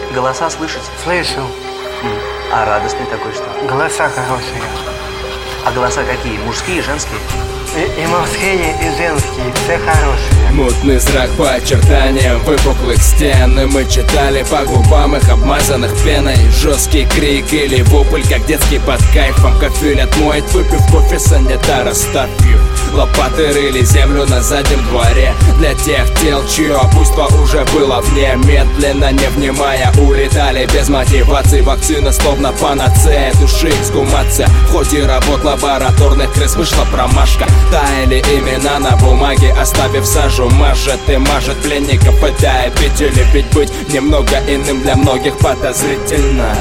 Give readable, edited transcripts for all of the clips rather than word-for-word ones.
Голоса слышите? Слышу. А радостный такой что? Голоса хорошие. А голоса какие? Мужские, женские? И мужские, и женские, все хорошие. Мутный зрак по очертаниям выпуклых стен. И мы читали по губам их, обмазанных пеной. Жесткий крик или вопль, как детский под кайфом. Кафель отмоет, выпив кофе санитара старфью. Лопаты рыли землю на заднем дворе. Для тех тел, чье буйство уже было вне. Медленно, не внимая, улетали без мотивации. Вакцина словно панацея, души эксгумация. В ходе работ лабораторных крыс вышла промашка. Таяли имена на бумаге, оставив сажу. Мажет и мажет пленников, пытая пить или пить, быть немного иным для многих подозрительно.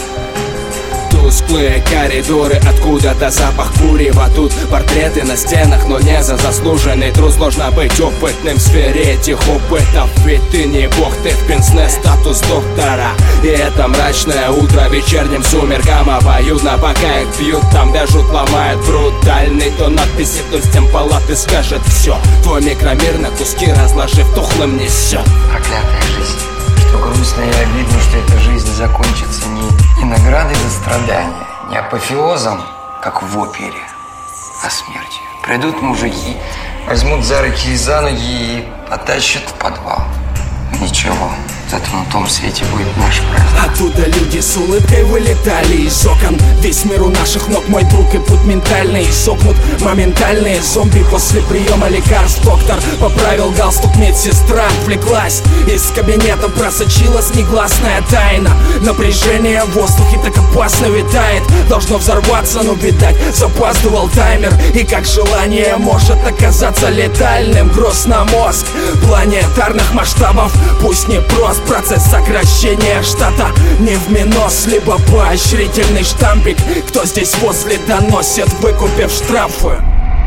Тусклые коридоры, откуда-то запах курева. Тут портреты на стенах, но не за заслуженный труд. Сложно быть опытным в сфере этих опытов. Ведь ты не бог, ты в пенсне статус доктора. И это мрачное утро вечерним сумеркам обоюдно. Пока их бьют, там вяжут, ломают. Брутальный тон надписи вдоль стен палаты скажет все. Твой микромир на куски разложив тухлым несет. Проклятая жизнь. Что грустно и обидно, что эта жизнь закончится не наградой за страдания, не апофеозом, как в опере, а смертью. Придут мужики, возьмут за руки и за ноги и потащат в подвал. Ничего, зато на том свете будет наш праздник. Оттуда люди с улыбкой вылетали из окон. Весь мир у наших ног, мой друг, и путь ментальный сохнут моментальные зомби после приема лекарств. Доктор поправил галстук, медсестра отвлеклась. Из кабинета просочилась негласная тайна. Напряжение в воздухе так опасно витает. Должно взорваться, но, видать, запаздывал таймер. И как желание может оказаться летальным. Гроз на мозг планетарных масштабов. Пусть не прост процесс сокращения штата, не в минус, либо поощрительный штампик. Кто здесь возле доносит, выкупив штрафы?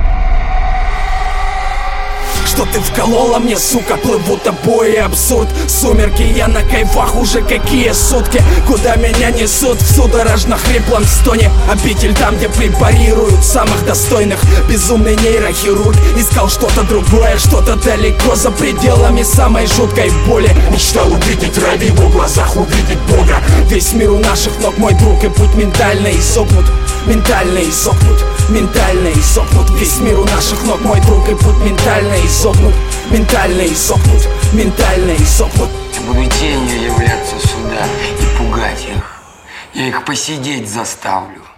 Что ты вколола мне, сука, плывут обои, абсурд. Сумерки, я на кайфах уже какие сутки. Куда меня несут в судорожно-хриплом стоне. Обитель там, где препарируют самых достойных. Безумный нейрохирург искал что-то другое, что-то далеко за пределами самой жуткой боли. Мечтал увидеть рай в его глазах, увидеть Бога. Весь мир у наших ног, мой друг, и путь ментальный сохнут. Ментальный сохнут, ментальный сохнут. Весь мир у наших ног, мой друг, и путь ментальный сохнут. Ментальный сохнут, ментальный сохнут. Я буду тенью являться сюда и пугать их. Я их посидеть заставлю.